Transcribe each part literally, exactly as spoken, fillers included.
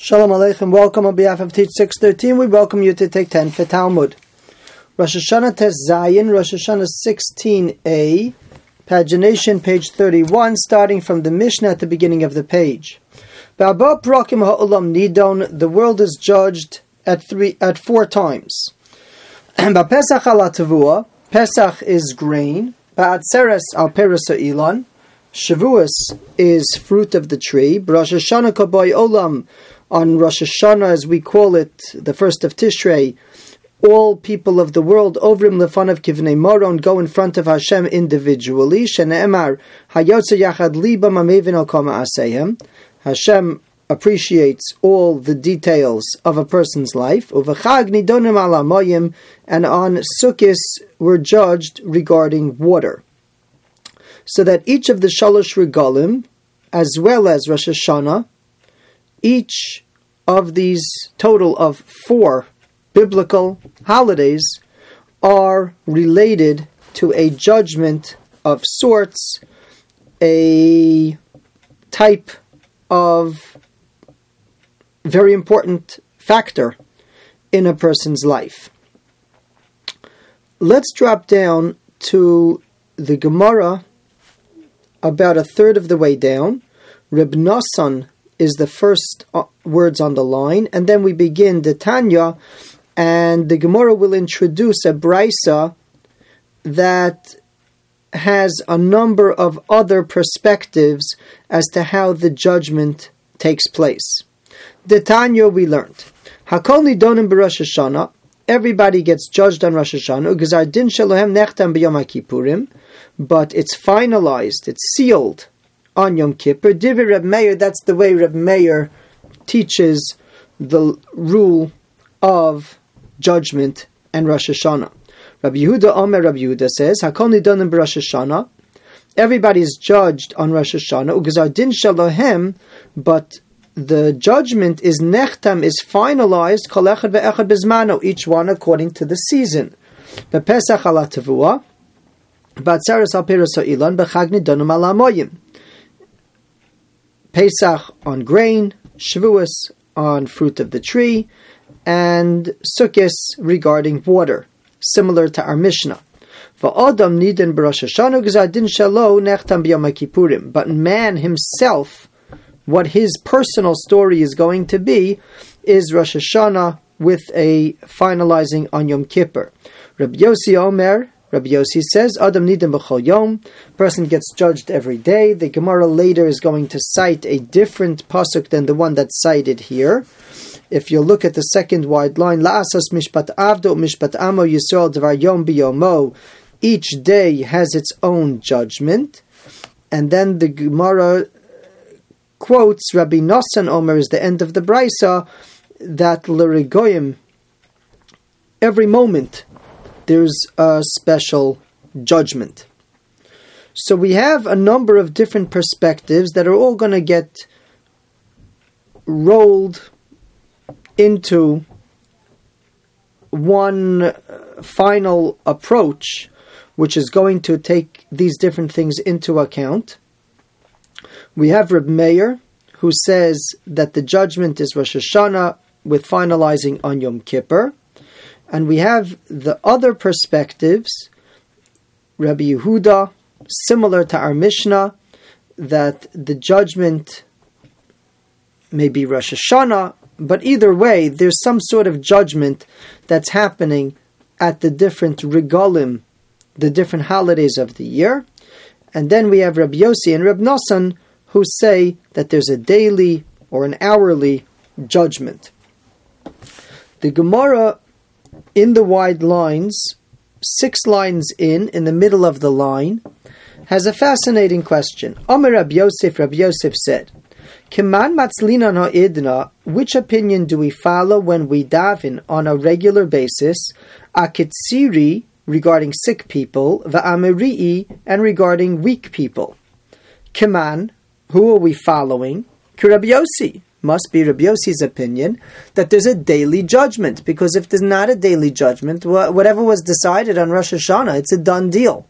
Shalom Aleichem, welcome on behalf of Teach six thirteen. We welcome you to take ten for Talmud. Rosh Hashanah Tes Zayin, Rosh Hashanah sixteen A, pagination page thirty-one, starting from the Mishnah at the beginning of the page. Ba'aba Prakim Ha'olam Nidon, the world is judged at three at four times. Ba'Pesach Ala Tavua, Pesach is grain. Ba'Atzeres Al Peres Ha'Ilan, Shavuos is fruit of the tree. Rosh Hashanah Kabay Olam, on Rosh Hashanah, as we call it, the first of Tishrei, all people of the world, Ovrim Lefanav Kivnei Moron, go in front of Hashem individually. Shene'emar Hayotze Yachad Liba Mamevin Al Kama Asehem. Hashem appreciates all the details of a person's life. Uvechag Nidonim Ala Moyim, and on Sukkos we're judged regarding water. So that each of the Shalosh Regalim, as well as Rosh Hashanah, each of these total of four biblical holidays are related to a judgment of sorts, a type of very important factor in a person's life. Let's drop down to the Gemara about a third of the way down. Reb Nosson is the first words on the line, and then we begin the Tanya, and the Gemara will introduce a Brisa that has a number of other perspectives as to how the judgment takes place. The Tanya we learned, Hakol Nidonim b'Rosh Hashanah, everybody gets judged on Rosh Hashanah, Ugezar Din Shelohem Nechtam b'Yom HaKippurim, but it's finalized, it's sealed on Yom Kippur. Divrei Reb Meir, that's the way Reb Meir teaches the rule of judgment and Rosh Hashanah. Rabbi Yehuda Omer, Rabbi Yehuda says, Hakol Nidonim b'Rosh Hashanah, everybody is judged on Rosh Hashanah, Ugezar Din Shelohem, but the judgment is nechtam, is finalized, kol echad ve'echad bezmano, each one according to the season. B'Pesach ala Tavua, Ba'Atzeres al Peres Ha'Ilan, B'Chag Nidonim ala Moyim. Pesach on grain, Shavuos on fruit of the tree, and Sukkos regarding water, similar to our Mishnah. Va'adam nidin b'Rosh Hashanah g'zar din shelo nechtam b'Yom HaKippurim. But man himself, what his personal story is going to be, is Rosh Hashanah with a finalizing on Yom Kippur. Rabbi Yossi Omer, Rabbi Yossi says, Adam nidim b'chol yom, person gets judged every day. The Gemara later is going to cite a different pasuk than the one that's cited here. If you look at the second wide line, La'asas mishpat avdo mishpat amo Yisrael dvar yom biyomo, each day has its own judgment. And then the Gemara quotes Rabbi Nosson Omer is the end of the Brisa, that l'regoyim, every moment there's a special judgment. So we have a number of different perspectives that are all going to get rolled into one final approach, which is going to take these different things into account. We have Reb Meir, who says that the judgment is Rosh Hashanah with finalizing on Yom Kippur. And we have the other perspectives, Rabbi Yehuda, similar to our Mishnah, that the judgment may be Rosh Hashanah, but either way, there's some sort of judgment that's happening at the different regalim, the different holidays of the year. And then we have Rabbi Yossi and Rabbi Nosson, who say that there's a daily or an hourly judgment. The Gemara in the wide lines, six lines in, in the middle of the line, has a fascinating question. Amar Rabbi Yosef, Rabbi Yosef said, Kiman matzlinan ha'idna, which opinion do we follow when we daven on a regular basis, akitziri, regarding sick people, va'amiri'i, and regarding weak people? Kiman, who are we following? Ki Rabbi Yossi. Must be Rabbi Yossi's opinion that there's a daily judgment, because if there's not a daily judgment, whatever was decided on Rosh Hashanah, it's a done deal.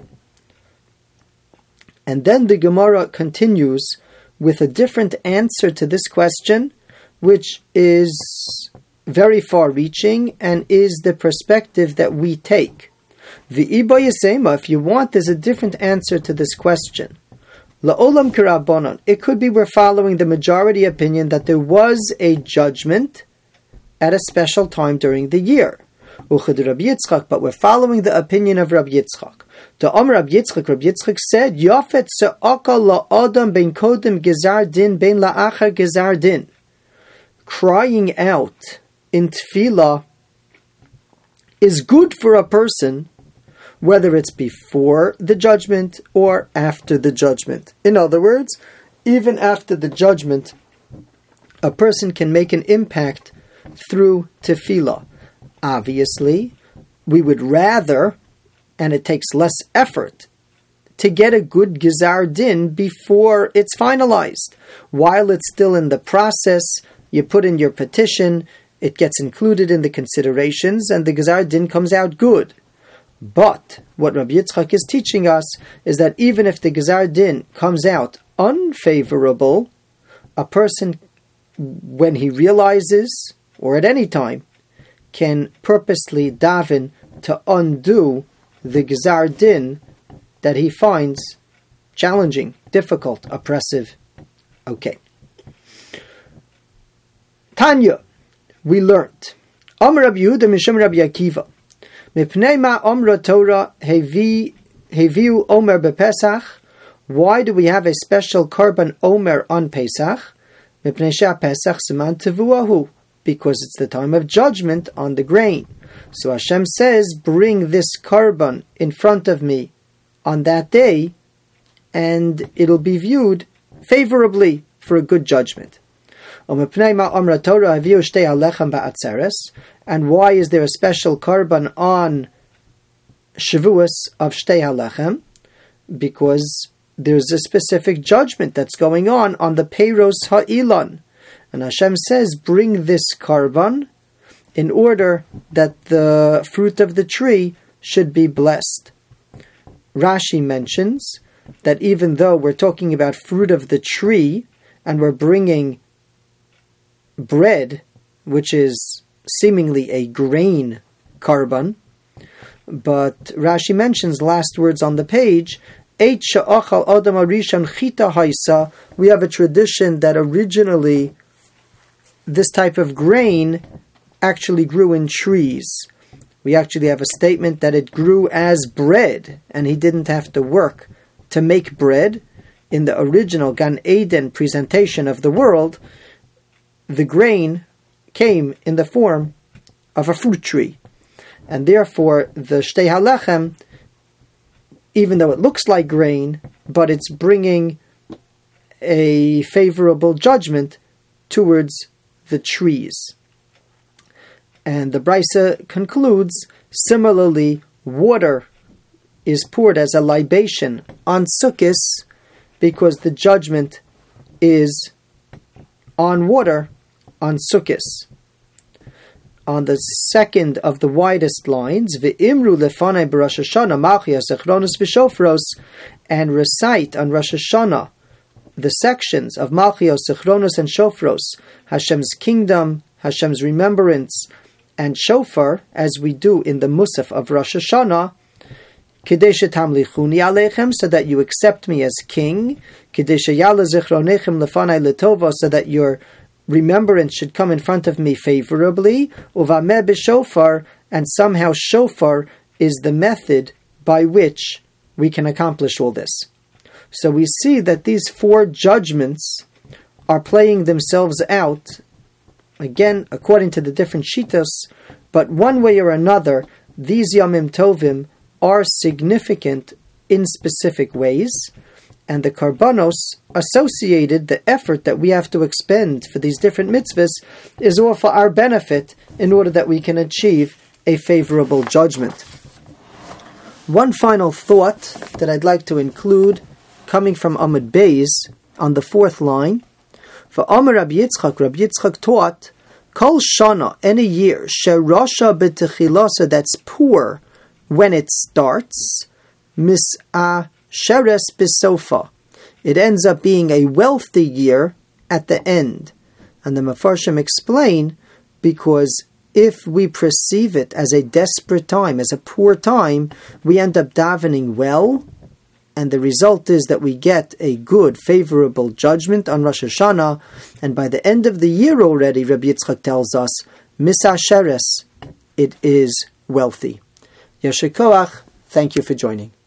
And then the Gemara continues with a different answer to this question, which is very far-reaching and is the perspective that we take. V'iba yisema, if you want, there's a different answer to this question. La'olam k'rabbanon, it could be we're following the majority opinion that there was a judgment at a special time during the year. Uchad Rabbi Yitzchak, but we're following the opinion of Rabbi Yitzchak. The Om Rabbi Yitzchak, Rabbi Yitzchak said, Yafet se'aka la'adam ben kodem gezar din ben la'achar gezar din. Crying out in tefillah is good for a person, whether it's before the judgment or after the judgment. In other words, even after the judgment, a person can make an impact through tefillah. Obviously, we would rather, and it takes less effort, to get a good Gizar Din before it's finalized. While it's still in the process, you put in your petition, it gets included in the considerations, and the Gizar Din comes out good. But what Rabbi Yitzchak is teaching us is that even if the Gizar Din comes out unfavorable, a person, when he realizes, or at any time, can purposely daven to undo the Gizar Din that he finds challenging, difficult, oppressive. Okay. Tanya, we learned. Amr Rabbi Yehuda Mishum Rabbi Akiva. Mipnei ma Amra Torah heviu Omer bePesach. Why do we have a special Karban Omer on Pesach? Mipnei she'ha Pesach siman tevuahu. Because it's the time of judgment on the grain. So Hashem says, bring this Karban in front of me on that day, and it'll be viewed favorably for a good judgment. And why is there a special Karban on Shavuos of Shtei HaLechem? Because there's a specific judgment that's going on on the Peiros Ha'ilan. And Hashem says, bring this Karban in order that the fruit of the tree should be blessed. Rashi mentions that even though we're talking about fruit of the tree, and we're bringing bread, which is seemingly a grain Karban, but Rashi mentions last words on the page, we have a tradition that originally this type of grain actually grew in trees. We actually have a statement that it grew as bread, and he didn't have to work to make bread. In the original Gan Eden presentation of the world, the grain came in the form of a fruit tree. And therefore, the Shtei HaLechem, even though it looks like grain, but it's bringing a favorable judgment towards the trees. And the Brisa concludes, similarly, water is poured as a libation on Sukkos because the judgment is on water on Sukkos. On the second of the widest lines, V'imru lefanai b'Rosh Hashanah Malchias Zechronos v'Shofros, and recite on Rosh Hashanah the sections of Malchios, Zechronos, and Shofros, Hashem's kingdom, Hashem's remembrance, and Shofar, as we do in the Musaf of Rosh Hashanah, Kedei shetamlichuni aleichem, so that you accept me as king, Kedei sheyala zichronechem lefanai letova, so that your remembrance should come in front of me favorably, Uvameh b'shofar, and somehow shofar is the method by which we can accomplish all this. So we see that these four judgments are playing themselves out, again, according to the different shitos, but one way or another, these Yamim Tovim are significant in specific ways, and the karbanos associated, the effort that we have to expend for these different mitzvahs, is all for our benefit in order that we can achieve a favorable judgment. One final thought that I'd like to include, coming from Amud Beis, on the fourth line, for Amar Rabbi Yitzchak, Rabbi Yitzchak taught, Kol Shana, any year, Sherasha b'techilasa, that's poor when it starts, Mis'a Sheres b'sofa, it ends up being a wealthy year at the end. And the Mefarshim explain, because if we perceive it as a desperate time, as a poor time, we end up davening well, and the result is that we get a good, favorable judgment on Rosh Hashanah, and by the end of the year already, Rabbi Yitzchak tells us, Misasheres, it is wealthy. Yasher Koach, thank you for joining.